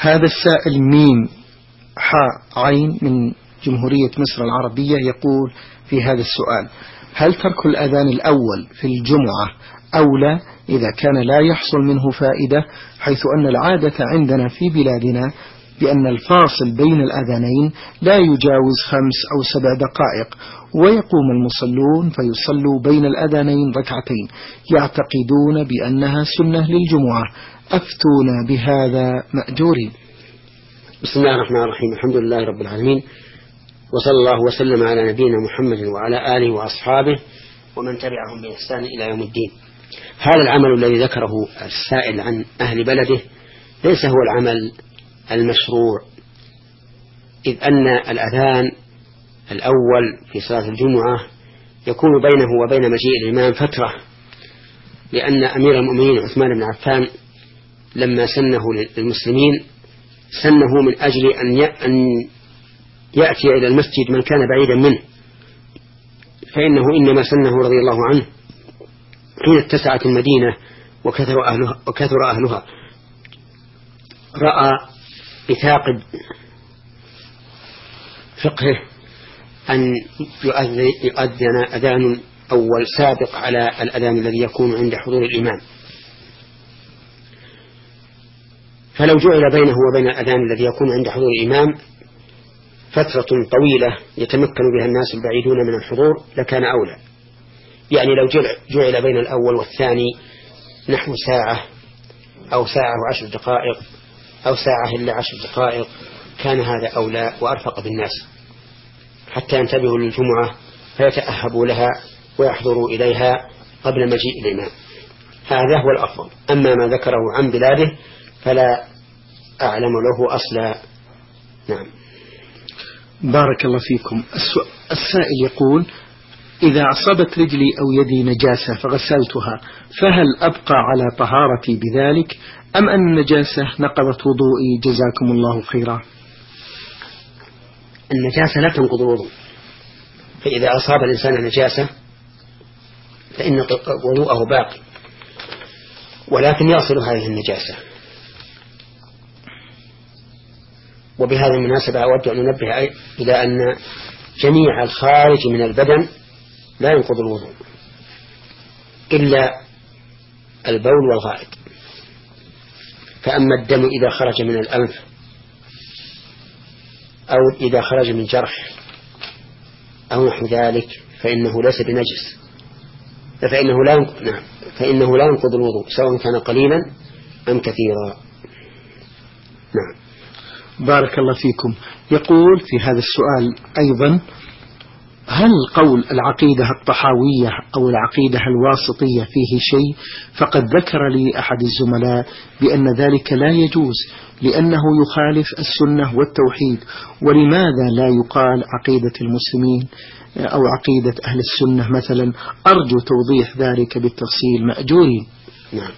هذا السائل ميم حاء عين من جمهورية مصر العربية يقول في هذا السؤال: هل ترك الأذان الأول في الجمعة أولى إذا كان لا يحصل منه فائدة، حيث أن العادة عندنا في بلادنا بأن الفاصل بين الأذانين لا يجاوز 5 أو 7 دقائق، ويقوم المصلون فيصلوا بين الأذانين ركعتين يعتقدون بأنها سنة للجمعة، أفتونا بهذا مأجورين. بسم الله الرحمن الرحيم، الحمد لله رب العالمين، وصلى الله وسلم على نبينا محمد وعلى آله وأصحابه ومن تبعهم بإحسان إلى يوم الدين. هذا العمل الذي ذكره السائل عن أهل بلده ليس هو العمل المشروع، إذ أن الأذان الأول في صلاة الجمعة يكون بينه وبين مجيء الإمام فترة، لأن أمير المؤمنين عثمان بن عفان لما سنه للمسلمين سنه من أجل أن يأتي إلى المسجد من كان بعيدا منه، فإنه إنما سنه رضي الله عنه حين اتسعت المدينة وكثر أهلها، رأى بثاقب فقهه أن يؤذن أذان أول سابق على الأذان الذي يكون عند حضور الإمام، فلو جعل بينه وبين الأذان الذي يكون عند حضور الإمام فترة طويلة يتمكن بها الناس البعيدون من الحضور لكان أولى. يعني لو جعل بين الأول والثاني نحو ساعة أو ساعة و10 دقائق أو ساعة إلا 10 دقائق كان هذا أولى وأرفق بالناس حتى ينتبهوا للجمعة فيتأهبوا لها ويحضروا إليها قبل مجيء الإمام. هذا هو الأفضل. أما ما ذكره عن بلاده فلا أعلم له أصلا. نعم. بارك الله فيكم. السائل يقول: إذا أصابت رجلي أو يدي نجاسة فغسلتها فهل أبقى على طهارتي بذلك أم أن النجاسة نقضت وضوئي؟ جزاكم الله خيرا. النجاسة لا تنقض الوضوء، فإذا أصاب الإنسان نجاسة فإن وضوءه باقي، ولكن يصل هذه النجاسة. وبهذه المناسبة أود أن ننبه إلى أن جميع الخارج من البدن لا ينقض الوضوء إلا البول والغائط. فأما الدم إذا خرج من الأنف أو إذا خرج من جرح أو نحو ذلك فإنه ليس بنجس، فإنه لا ينقض الوضوء سواء كان قليلا أم كثيرا. نعم. بارك الله فيكم. يقول في هذا السؤال أيضا: هل قول العقيدة الطحاوية أو العقيدة الواسطية فيه شيء؟ فقد ذكر لي أحد الزملاء بأن ذلك لا يجوز لأنه يخالف السنة والتوحيد، ولماذا لا يقال عقيدة المسلمين أو عقيدة أهل السنة مثلا؟ أرجو توضيح ذلك بالتفصيل مأجورين. نعم.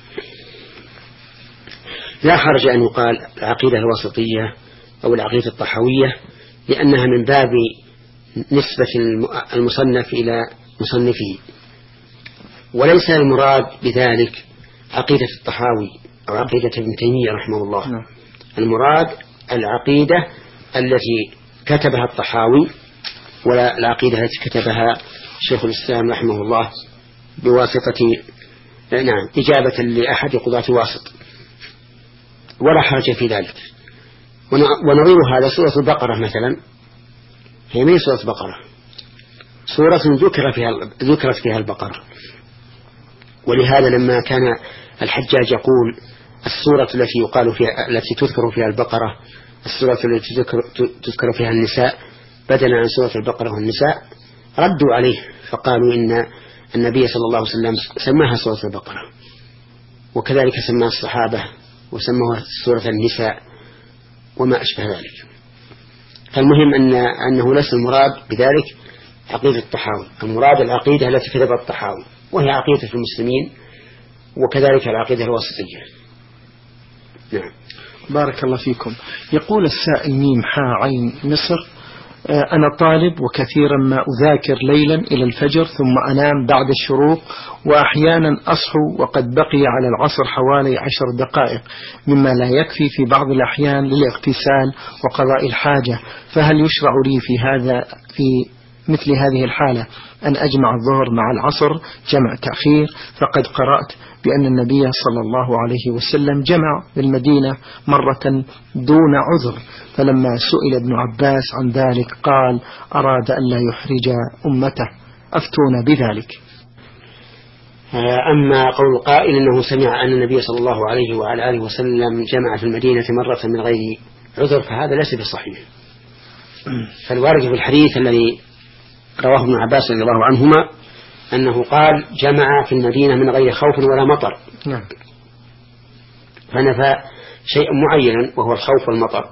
لا حرج أن يقال العقيدة الواسطية أو العقيدة الطحاوية، لأنها من باب نسبة المصنف إلى مصنفه، وليس المراد بذلك عقيدة الطحاوي أو عقيدة ابن تيمية رحمه الله. المراد العقيدة التي كتبها الطحاوي ولا العقيدة التي كتبها شيخ الإسلام رحمه الله بواسطة إجابة لأحد قضاة واسط، ولا حرج في ذلك. ونظير هذا سورة البقرة مثلا، هي من سورة البقرة، سورة ذكرت فيها البقرة، ولهذا لما كان الحجاج يقول السورة التي تذكر فيها البقرة السورة التي تذكر فيها النساء بدلا عن سورة البقرة والنساء، ردوا عليه فقالوا إن النبي صلى الله عليه وسلم سماها سورة البقرة، وكذلك سماها الصحابة وسموها سورة النساء وما أشبه ذلك. فالمهم أنه ليس المراد بذلك عقيدة الطحاوي، المراد العقيدة التي كتبها الطحاوي وهي عقيدة المسلمين، وكذلك العقيدة الواسطية. نعم. بارك الله فيكم. يقول السائل ميم حاء عين مصر: أنا طالب وكثيرا ما أذاكر ليلا إلى الفجر ثم أنام بعد الشروق، وأحيانا أصحو وقد بقي على العصر حوالي 10 دقائق، مما لا يكفي في بعض الأحيان للاغتسال وقضاء الحاجة. فهل يشرع لي في مثل هذه الحالة أن أجمع الظهر مع العصر جمع تأخير؟ فقد قرأت بأن النبي صلى الله عليه وسلم جمع بالمدينة مرة دون عذر، فلما سئل ابن عباس عن ذلك قال أراد أن لا يحرج أمته، أفتون بذلك. أما قول القائل أنه سمع أن النبي صلى الله عليه وعلى آله وسلم جمع في المدينة مرة من غير عذر فهذا ليس بصحيح. فالوارد في الحديث الذي رواه ابن عباس رضي الله عنهما أنه قال جمع في المدينة من غير خوف ولا مطر، فنفى شيئا معينا وهو الخوف والمطر،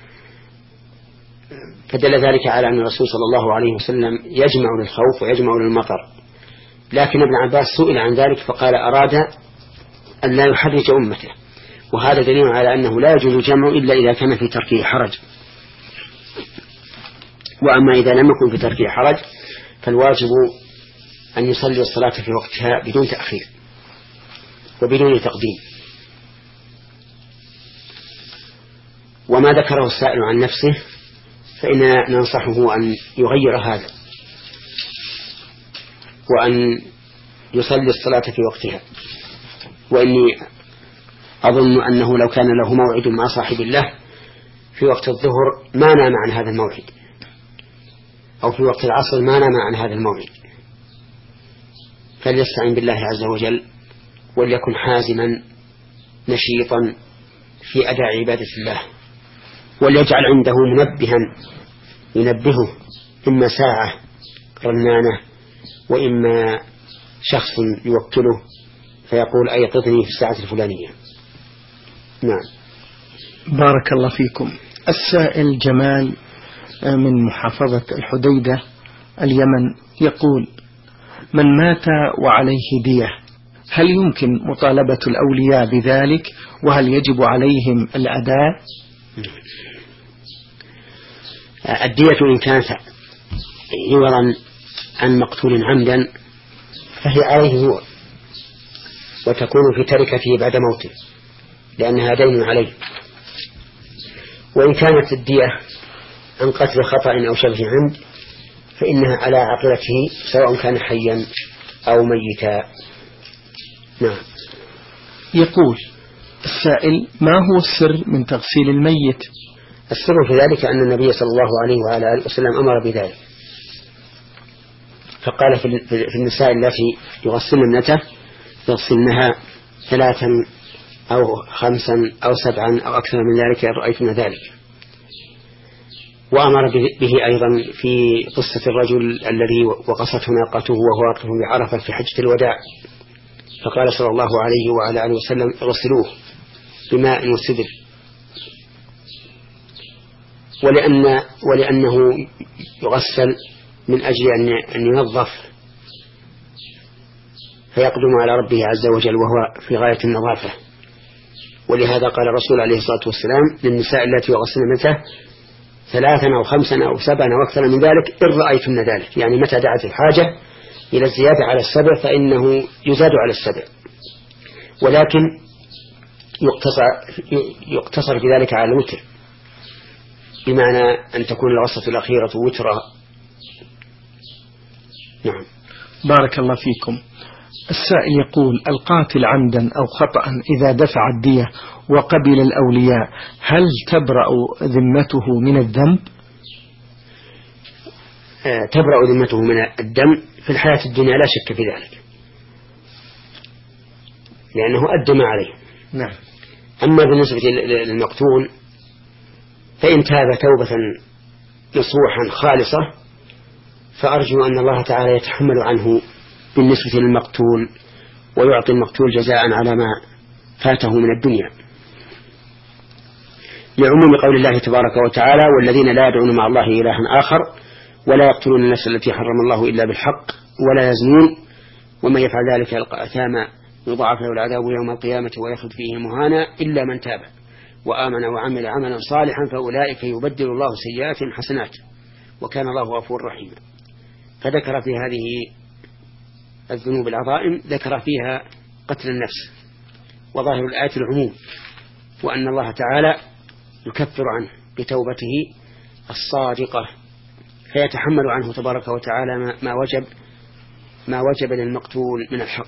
فدل ذلك على أن الرسول صلى الله عليه وسلم يجمع للخوف ويجمع للمطر. لكن ابن عباس سئل عن ذلك فقال أراد أن لا يحرج أمته، وهذا دليل على أنه لا يجوز الجمع إلا إذا كان في تركه حرج. وأما إذا لم يكن في تركه حرج فالواجب أن يصلي الصلاة في وقتها بدون تأخير وبدون تقديم. وما ذكره السائل عن نفسه فإننا ننصحه أن يغير هذا وأن يصلي الصلاة في وقتها. وإني أظن أنه لو كان له موعد مع صاحب الله في وقت الظهر ما نام عن هذا الموعد، أو في وقت العصر ما نام عن هذا الموعد، فليستعن بالله عز وجل وليكن حازما نشيطا في أداء عبادة الله، وليجعل عنده منبها ينبهه، إما ساعة رنانة وإما شخص يوكله فيقول أيقظني في الساعة الفلانية. نعم. بارك الله فيكم. السائل جمال من محافظة الحديدة اليمن يقول من مات وعليه دية هل يمكن مطالبة الأولياء بذلك، وهل يجب عليهم الأداء؟ الدية إن كانت عوضا عن مقتول عمدا فهي عليه هو، وتكون في تركته بعد موته لأنها دين عليه. وإن كانت الدية عن قتل خطأ أو شبه عمد فإنها على عاقلته سواء كان حيا أو ميتا. نعم. يقول السائل ما هو السر من تغسيل الميت؟ السر في ذلك أن النبي صلى الله عليه وعلى آله وسلم أمر بذلك، فقال في النساء التي يغسلن ابنته يغسلنها 3 أو 5 أو 7 أو أكثر من ذلك إن رأيتن ذلك. وأمر به أيضا في قصة الرجل الذي وقصته ناقته وهو واقف بعرفة في حجة الوداع، فقال صلى الله عليه وعلى آله وسلم اغسلوه بماء وسدر، ولأنه يغسل من أجل أن ينظف فيقدم على ربه عز وجل وهو في غاية النظافة. ولهذا قال الرسول عليه الصلاة والسلام للنساء التي يغسلن ابنته 3 أو 5 أو 7 أو أكثر من ذلك إن رأيتن ذلك، يعني متى دعت الحاجة إلى الزيادة على 7 فإنه يزاد على 7، ولكن يقتصر في ذلك على الوتر، بمعنى أن تكون الغسلة الأخيرة وترا. نعم. بارك الله فيكم. السائل يقول القاتل عمدا أو خطأ إذا دفع الدية وقبل الأولياء هل تبرأ ذمته من الذنب؟ تبرأ ذمته من الدم في الحياة الدنيا لا شك في ذلك، لأنه أدى ما عليه. نعم. أما بالنسبة للمقتول فإن تاب توبة نصوحا خالصة فأرجو أن الله تعالى يتحمل عنه بالنسبة للمقتول ويعطي المقتول جزاء على ما فاته من الدنيا، لعموم قول الله تبارك وتعالى والذين لا يدعون مع الله إلها آخر ولا يقتلون النفس التي حرم الله إلا بالحق ولا يزنون ومن يفعل ذلك يلقى أثاما يضاعف له العذاب يوم القيامة ويخلد فيه مهانا إلا من تاب وآمن وعمل عملا صالحا فأولئك يبدل الله سيئات حسنات وكان الله غفورا رحيما. فذكر في هذه الذنوب العظائم ذكر فيها قتل النفس، وظاهر الآية العموم، وأن الله تعالى يكفر عنه بتوبته الصادقة، فيتحمل عنه تبارك وتعالى ما وجب للمقتول من الحق.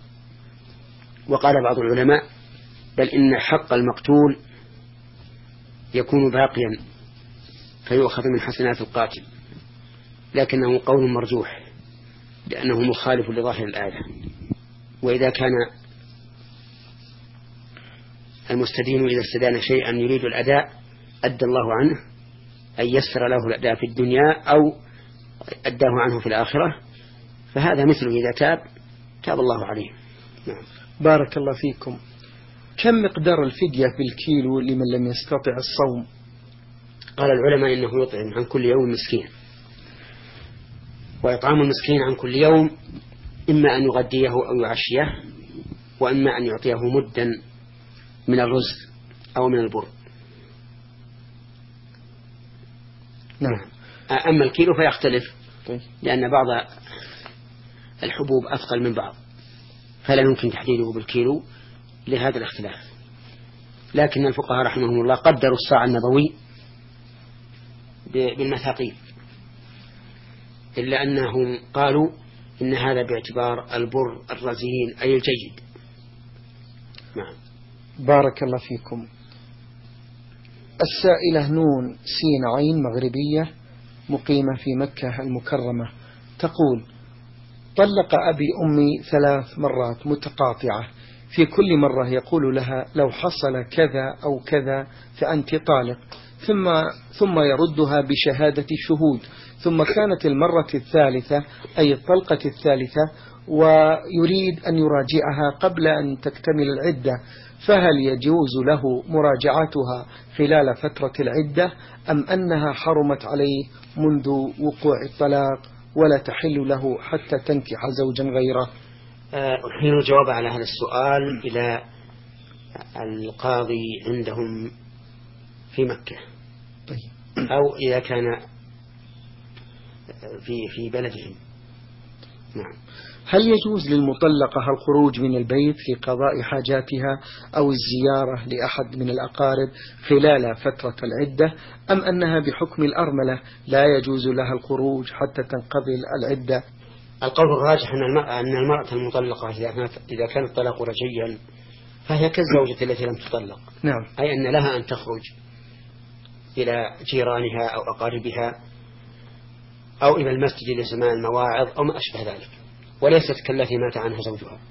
وقال بعض العلماء بل إن حق المقتول يكون باقيا فيؤخذ من حسنات القاتل، لكنه قول مرجوح لأنه مخالف لظاهر الآية. وإذا كان المستدين إذا استدان شيئا يريد الأداء أدى الله عنه، أن يسر له الأداء في الدنيا أو أداه عنه في الآخرة، فهذا مثله إذا تاب الله عليه. نعم. بارك الله فيكم. كم مقدار الفدية بالكيلو لمن لم يستطع الصوم؟ قال العلماء إنه يطعم عن كل يوم مسكين، وإطعام المسكين عن كل يوم إما أن يغديه أو يعشيه، وإما أن يعطيه مدا من الرز أو من البر. نعم. أما الكيلو فيختلف، لأن بعض الحبوب أثقل من بعض، فلا يمكن تحديده بالكيلو لهذا الاختلاف. لكن الفقهاء رحمهم الله قدروا الصاع النبوي بالمثاقيل، إلا أنهم قالوا إن هذا باعتبار البر الرزين أي الجيد. نعم. بارك الله فيكم. السائلة نون سين عين مغربية مقيمة في مكة المكرمة تقول: طلق أبي أمي 3 مرات متقاطعة، في كل مرة يقول لها لو حصل كذا أو كذا فأنت طالق، ثم يردها بشهادة شهود، ثم كانت المرة الثالثة أي الطلقة الثالثة ويريد أن يراجعها قبل أن تكتمل العدة، فهل يجوز له مراجعتها خلال فترة العدة أم أنها حرمت عليه منذ وقوع الطلاق ولا تحل له حتى تنكح زوجا غيره؟ أحيل الجواب على هذا السؤال إلى القاضي عندهم في مكة. طيب. أو إذا كان في بلدهم. نعم. هل يجوز للمطلقة الخروج من البيت في قضاء حاجاتها أو الزيارة لأحد من الأقارب خلال فترة العدة، أم أنها بحكم الأرملة لا يجوز لها الخروج حتى تنقضي العدة؟ القول الراجح أن المرأة المطلقة إذا كان الطلاق رجعيا فهي كالزوجة التي لم تطلق. نعم. أي أن لها أن تخرج إلى جيرانها أو أقاربها أو إلى المسجد لسماع المواعظ أو ما أشبه ذلك، وليست كالتي مات عنها زوجها.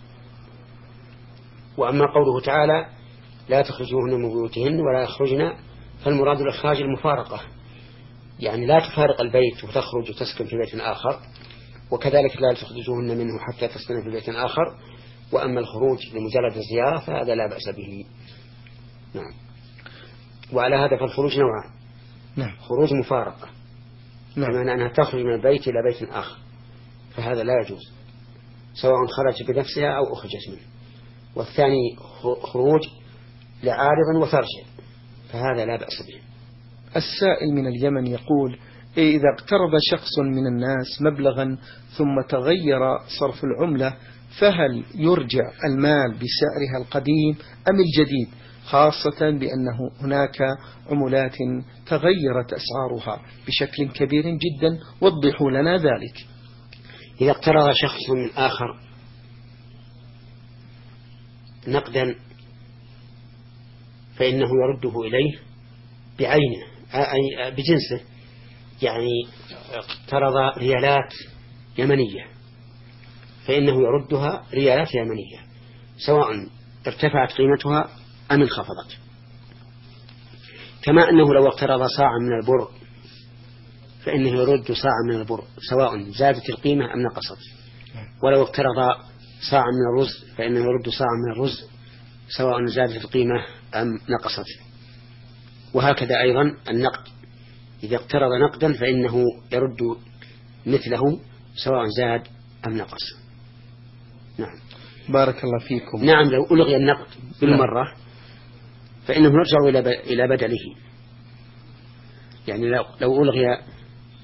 وأما قوله تعالى لا تخرجوهن من بيوتهن ولا يخرجن، فالمراد الإخراج المفارقة، يعني لا تفارق البيت وتخرج وتسكن في بيت آخر، وكذلك لا تخرجوهن منه حتى تسكن في بيت آخر. وأما الخروج لمجرد الزيارة فهذا لا بأس به. نعم. وعلى هذا فالخروج نوعان. نعم. خروج مفارقة، نعم. بمعنى أنها تخرج من البيت إلى بيت آخر، فهذا لا يجوز سواء خرج بنفسها أو أخرجت منه. والثاني خروج لعارض وترجع، فهذا لا بأس به. السائل من اليمن يقول: إذا اقترض شخص من الناس مبلغا ثم تغير صرف العملة، فهل يرجع المال بسعرها القديم أم الجديد، خاصة بأنه هناك عملات تغيرت أسعارها بشكل كبير جدا؟ وضحوا لنا ذلك. إذا اقترض شخص من آخر نقدا فإنه يرده إليه بعينه أي بجنسه، يعني اقترض ريالات يمنية فإنه يردها ريالات يمنية سواء ارتفعت قيمتها أم انخفضت. كما أنه لو اقترض صاعا من البر فإنه يرد صاعا من البر سواء زادت القيمة أم نقصت، ولو اقترض صاعا من الرز فإنه يرد صاعا من الرز سواء زادت القيمة أم نقصت. وهكذا أيضا النقد، إذا اقترض نقدا فإنه يرد مثله سواء زاد أم نقص. نعم. بارك الله فيكم. نعم. لو ألغي النقد بالمرة فإنه يرجع إلى بدله، يعني لو ألغي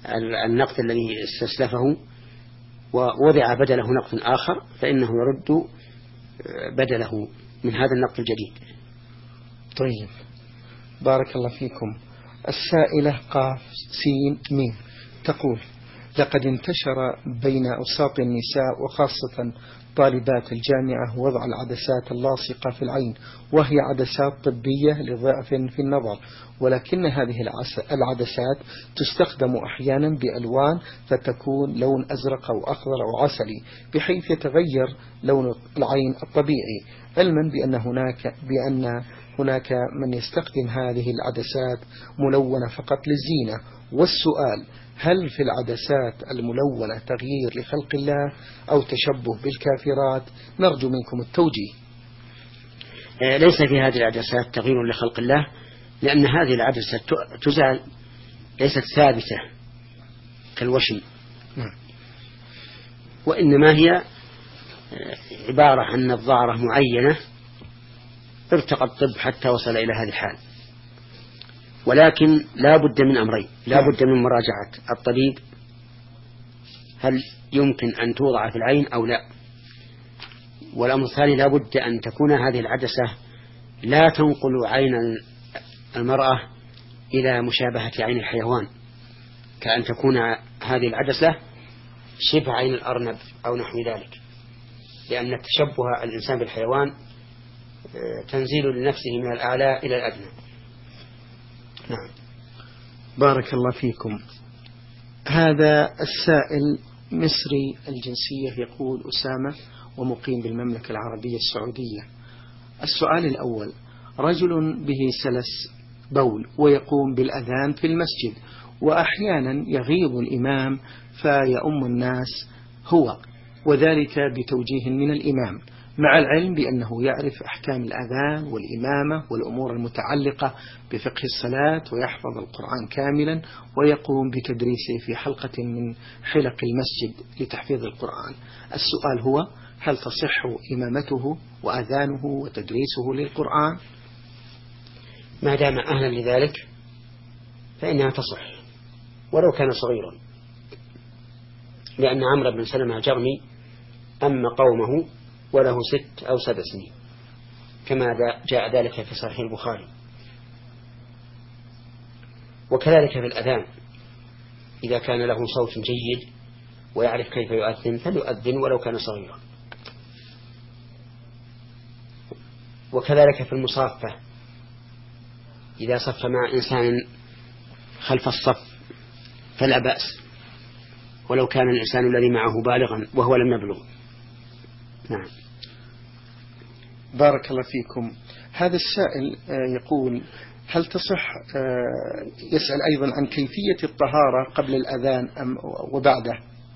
النقد الذي استسلفه ووضع بدله نقد آخر فإنه يرد بدله من هذا النقد الجديد. طيب، بارك الله فيكم. السائلة قاف سين ميم تقول: لقد انتشر بين أوساط النساء وخاصة طالبات الجامعة وضع العدسات اللاصقة في العين، وهي عدسات طبية لضعف في النظر، ولكن هذه العدسات تستخدم أحيانا بألوان فتكون لون أزرق أو أخضر أو عسلي، بحيث يتغير لون العين الطبيعي، علما بأن هناك من يستخدم هذه العدسات ملونة فقط للزينة. والسؤال: هل في العدسات الملونة تغيير لخلق الله أو تشبه بالكافرات؟ نرجو منكم التوجيه. ليس في هذه العدسات تغيير لخلق الله، لأن هذه العدسة تزال، ليست ثابتة كالوشم، وإنما هي عبارة عن نظارة معينة ارتقى الطب حتى وصل إلى هذه الحال. ولكن لا بد من أمرين: لا بد من مراجعة الطبيب هل يمكن أن توضع في العين أو لا، والأمر الثاني لا بد أن تكون هذه العدسة لا تنقل عين المرأة إلى مشابهة عين الحيوان، كأن تكون هذه العدسة شبه عين الأرنب أو نحو ذلك، لأن تشبه الإنسان بالحيوان تنزيل لنفسه من الأعلى إلى الأدنى. نعم. بارك الله فيكم. هذا السائل مصري الجنسية، يقول: أسامة، ومقيم بالمملكة العربية السعودية. السؤال الأول: رجل به سلس بول ويقوم بالأذان في المسجد، وأحيانا يغيب الإمام فيؤم الناس هو، وذلك بتوجيه من الإمام، مع العلم بأنه يعرف أحكام الأذان والإمامة والأمور المتعلقة بفقه الصلاة، ويحفظ القرآن كاملا، ويقوم بتدريسه في حلقة من حلق المسجد لتحفيظ القرآن. السؤال هو: هل تصح إمامته وأذانه وتدريسه للقرآن؟ ما دام أهلا لذلك فإنها تصح ولو كان صغيرا، لأن عمرو بن سلمة الجرمي أما قومه وله 6 أو 7 سنين، كما جاء ذلك في صحيح البخاري. وكذلك في الأذان، إذا كان له صوت جيد ويعرف كيف يؤذن فليؤذن ولو كان صغيرا. وكذلك في المصافة، إذا صف مع إنسان خلف الصف فلا بأس، ولو كان الإنسان الذي معه بالغا وهو لم يبلغ. نعم. بارك الله فيكم. هذا السائل يقول: هل تصح، يسأل أيضا عن كيفية الطهارة قبل الأذان وبعده.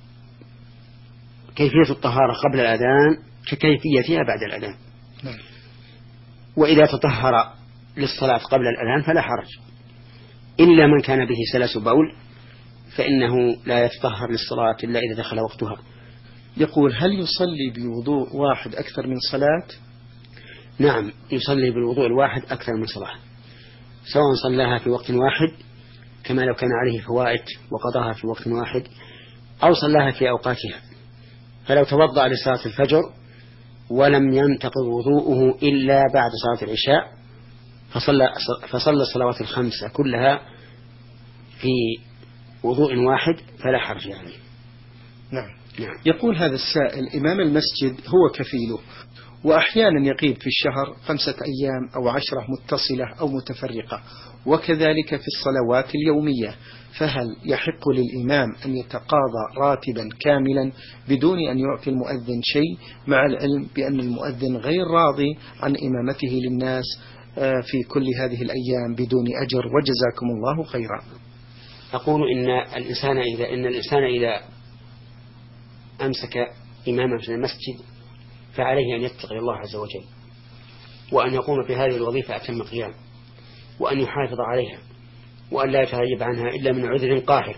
كيفية الطهارة قبل الأذان ككيفيتها بعد الأذان. نعم. وإذا تطهر للصلاة قبل الأذان فلا حرج، إلا من كان به سلس بول فإنه لا يتطهر للصلاة إلا إذا دخل وقتها. يقول: هل يصلي بوضوء واحد أكثر من صلاة؟ نعم، يصلي بالوضوء الواحد أكثر من صلاة، سواء صلاها في وقت واحد كما لو كان عليه فوائد وقضاها في وقت واحد، أو صلاها في أوقاتها. فلو توضأ لصلاة الفجر ولم ينتقض وضوءه إلا بعد صلاة العشاء فصلى الصلوات الخمسة كلها في وضوء واحد فلا حرج عليه. نعم. نعم. يقول هذا السائل: إمام المسجد هو كفيله، وأحيانا يغيب في الشهر 5 أيام أو 10 متصلة أو متفرقة، وكذلك في الصلوات اليومية، فهل يحق للإمام أن يتقاضى راتبا كاملا بدون أن يعطي المؤذن شيء، مع العلم بأن المؤذن غير راضي عن إمامته للناس في كل هذه الأيام بدون أجر، وجزاكم الله خيرا؟ أقول إن الإنسان إذا أمسك إماما في المسجد فعليه أن يتقي الله عز وجل، وأن يقوم بهذه الوظيفة أتم قيام، وأن يحافظ عليها، وأن لا يتغيب عنها إلا من عذر قاهر،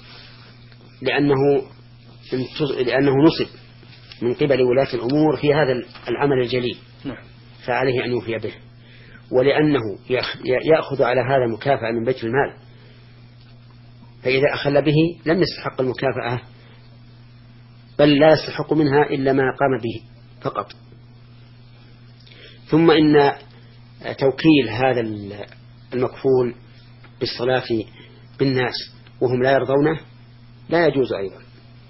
لأنه نصب من قبل ولاة الأمور في هذا العمل الجليل، فعليه أن يوفي به، ولأنه يأخذ على هذا مكافأة من بيت المال، فإذا أخل به لم يستحق المكافأة، بل لا يستحق منها إلا ما قام به فقط. ثم إن توكيل هذا المكفول بالصلاة بالناس وهم لا يرضونه لا يجوز أيضا،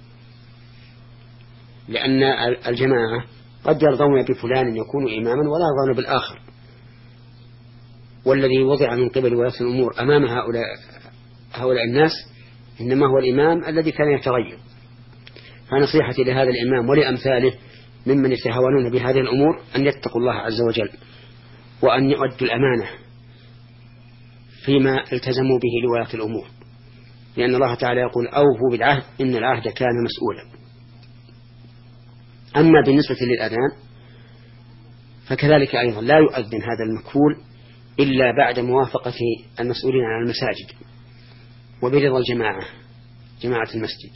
لأن الجماعة قد يرضون بفلان يكون إماما ولا يرضون بالآخر، والذي وضع من قبل ولاة الأمور أمام هؤلاء الناس إنما هو الإمام الذي كان يتغير. فنصيحتي لهذا الإمام ولأمثاله ممن يتهاونون بهذه الأمور أن يتقوا الله عز وجل، وأن يؤدوا الأمانة فيما التزموا به لولاة الأمور، لأن الله تعالى يقول أوفوا بالعهد إن العهد كان مسؤولا. أما بالنسبة للأذان فكذلك أيضا لا يؤذن هذا المكفول إلا بعد موافقة المسؤولين عن المساجد وبرضا جماعة المسجد،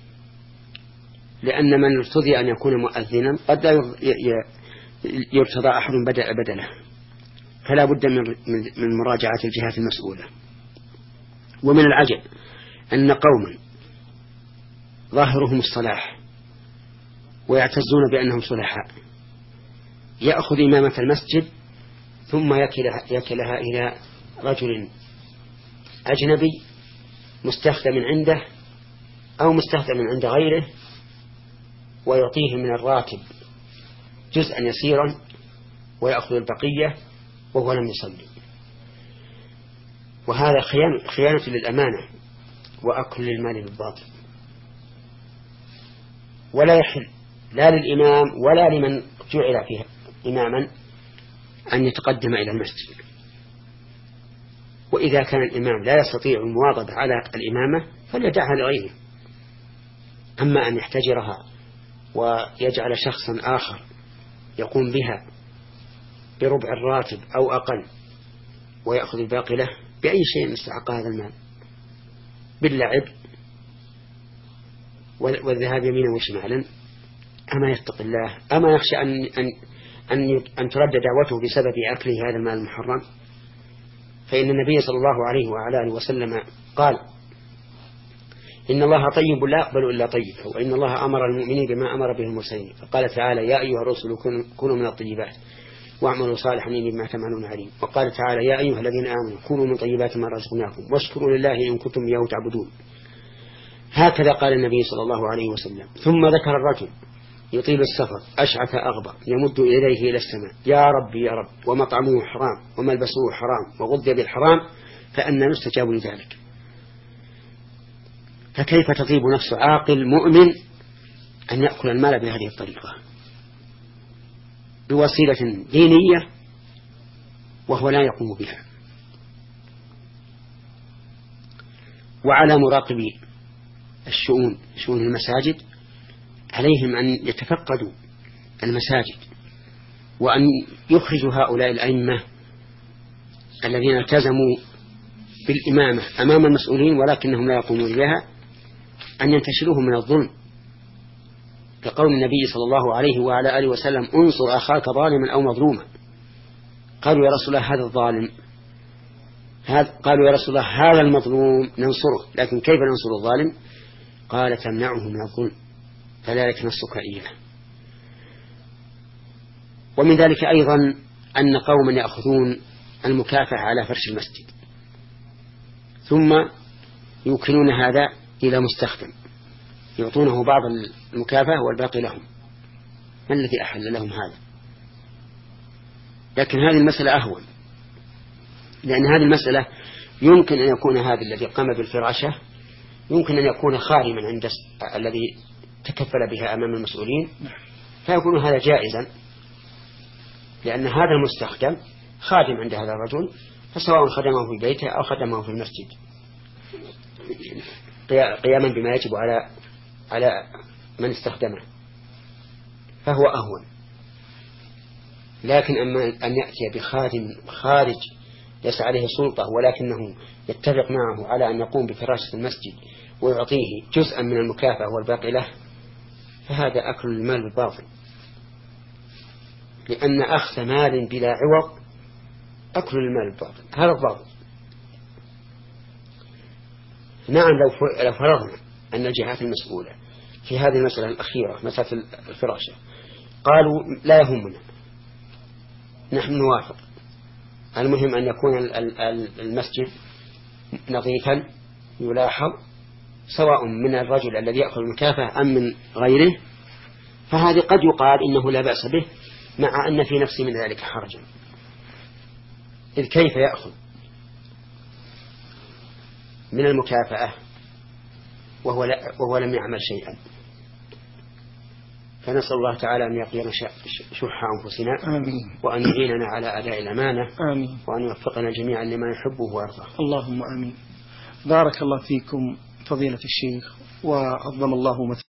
لأن من ارتضي أن يكون مؤذنا قد لا يرتضى أحد بدله، فلا بد من مراجعة الجهات المسؤولة. ومن العجب أن قوما ظاهرهم الصلاح ويعتزون بأنهم صلحاء يأخذ إمامة المسجد ثم يكلها إلى رجل أجنبي مستخدم عنده أو مستخدم عند غيره، ويعطيه من الراتب جزءا يسيرا ويأخذ البقية وهو لم يصلي. وهذا خيانة للأمانة وأكل للمال بالباطل، ولا يحل لا للإمام ولا لمن جعل فيها إماما أن يتقدم إلى المسجد. وإذا كان الإمام لا يستطيع المواظبة على الإمامة فليدعها لغيره. أما أن يحتجرها ويجعل شخصا آخر يقوم بها بربع الراتب أو أقل ويأخذ الباقي له، بأي شيء استحق هذا المال؟ باللعب والذهاب يمينا وشمالا. أما يتق الله؟ أما يخشى أن ترد دعوته بسبب أكله هذا المال المحرم؟ فإن النبي صلى الله عليه وعلى آله وسلم قال إن الله طيب لا يقبل إلا طيب، وإن الله أمر المؤمنين بما أمر به المرسلين، فقال تعالى يا أيها الرسل كونوا من الطيبات واعملوا صالحا إني بما تعملون عليم. وقال تعالى يا أيها الذين آمنوا كونوا من طيبات ما رزقناكم واشكروا لله إن كنتم إياه تعبدون. هكذا قال النبي صلى الله عليه وسلم. ثم ذكر الرجل يطيل السفر أشعث أغبر يمد إليه إلى السماء يا رب يا رب ومطعمه حرام وملبسه حرام وغذي بالحرام فأنى يستجاب لذلك. فكيف تطيب نفس عاقل مؤمن أن يأكل المال بهذه الطريقة بوسيلة دينية وهو لا يقوم بها؟ وعلى مراقبي شؤون المساجد عليهم أن يتفقدوا المساجد وأن يخرجوا هؤلاء الأئمة الذين التزموا بالإمامة أمام المسؤولين ولكنهم لا يقومون بها أن ينتشلوهم من الظلم، كقول النبي صلى الله عليه وعلى آله وسلم انصر أخاك ظالما أو مظلوما. قالوا يا رسول الله هذا الظالم، قالوا يا رسول الله هذا المظلوم ننصره، لكن كيف ننصر الظالم؟ قال تمنعه من الظلم فذلك نصك إياه. ومن ذلك أيضا أن قوما يأخذون المكافأة على فرش المسجد ثم يوكلون هذا إلى مستخدم يعطونه بعض المكافأة والباقي لهم. ما الذي أحل لهم هذا؟ لكن هذه المسألة أهون، لأن هذه المسألة يمكن أن يكون هذا الذي قام بالفراشة يمكن أن يكون خادما عند الذي تكفل بها أمام المسؤولين، فيكون هذا جائزا، لأن هذا المستخدم خادم عند هذا الرجل، فسواء خدمه في بيته أو خدمه في المسجد قياما بما يجب على من استخدمه، فهو أهون. لكن أما أن يأتي بخادم خارج ليس عليه سلطة ولكنه يتفق معه على أن يقوم بفراشة المسجد ويعطيه جزءا من المكافأة والباقي له، فهذا أكل المال بالباطل، لأن أخذ مال بلا عوض أكل المال بالباطل، هذا الضابط. نعم، لو فرضنا أن الجهات المسؤولة في هذه المسألة الأخيرة، مسألة الفراشة، قالوا لا يهمنا، نحن نوافق، المهم أن يكون المسجد نظيفا يلاحظ، سواء من الرجل الذي يأخذ المكافأة أم من غيره، فهذه قد يقال إنه لا بأس به، مع أن في نفسه من ذلك حرجا، إذ كيف يأخذ من المكافأة وهو لم يعمل شيئا. فنسأل الله تعالى أن يقينا شح أنفسنا، آمين. وأن يعيننا على أداء الأمانة، آمين. وأن يوفقنا جميعا لما يحبه ويرضاه. اللهم آمين. بارك الله فيكم فضيلة الشيخ، وعظم الله مثلا